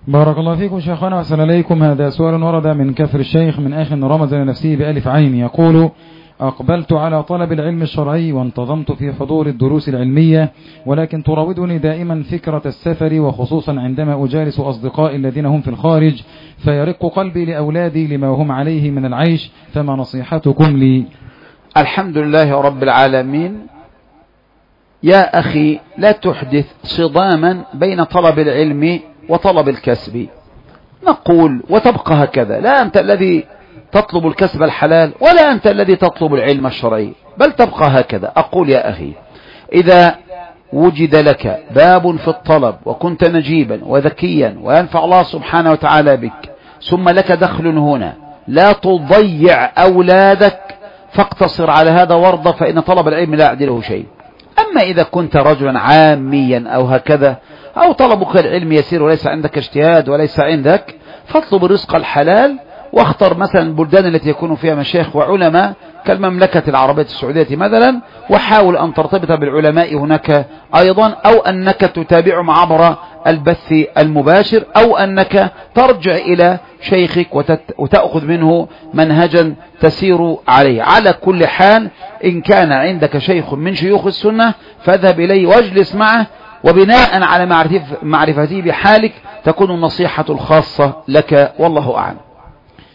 بارك الله فيكم شيخنا وأحسن إليكم. هذا سؤال ورد من كفر الشيخ من أخ رمز لنفسه بألف عين، يقول: أقبلت على طلب العلم الشرعي وانتظمت في حضور الدروس العلمية، ولكن تراودني دائما فكرة السفر، وخصوصا عندما أجالس أصدقائي الذين هم في الخارج، فيرق قلبي لأولادي لما هم عليه من العيش، فما نصيحتكم لي؟ الحمد لله رب العالمين. يا أخي، لا تحدث صداما بين طلب العلم وطلب الكسب، نقول وتبقى هكذا. لا أنت الذي تطلب الكسب الحلال، ولا أنت الذي تطلب العلم الشرعي، بل تبقى هكذا. أقول يا أخي، إذا وجد لك باب في الطلب وكنت نجيبا وذكيا وينفع الله سبحانه وتعالى بك، ثم لك دخل هنا، لا تضيع أولادك فاقتصر على هذا وارضى، فإن طلب العلم لا يعدله شيء. أما إذا كنت رجلا عاميا أو هكذا، أو طلبك العلم يسير وليس عندك اجتهاد وليس عندك، فاطلب الرزق الحلال، واختر مثلا البلدان التي يكون فيها مشايخ وعلماء كالمملكة العربية السعودية مثلا، وحاول أن ترتبط بالعلماء هناك أيضا، أو أنك تتابعهم عبر البث المباشر، أو أنك ترجع إلى شيخك وتأخذ منه منهجا تسير عليه. على كل حال، إن كان عندك شيخ من شيوخ السنة فاذهب إليه واجلس معه، وبناء على معرفته بحالك تكون النصيحة الخاصة لك، والله أعلم.